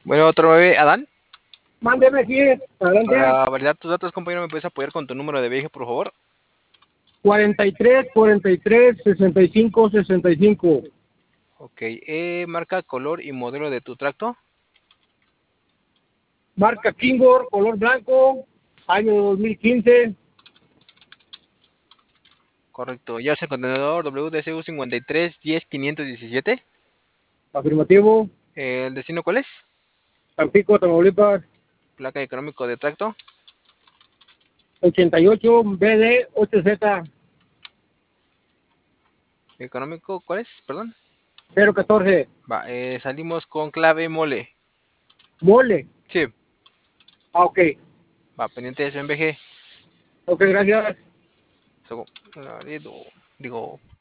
Bueno, otro bebé, Adán. Mándeme aquí, adelante. Para validar tus datos, compañero, ¿me puedes apoyar con tu número de viaje, por favor? 43, 65. Ok, marca, color y modelo de tu tracto. Marca Kingor, color blanco, año 2015. Correcto, ya es el contenedor WDCU 5310-517. Afirmativo. ¿El destino cuál es? Tampico, Tamaulipas. Placa económico de tracto. 88 BD 8Z Económico, ¿cuál es? Perdón. 014. Va, salimos con clave mole. Mole. Sí, Ok. va, pendiente de su MBG. Ok, gracias. Digo,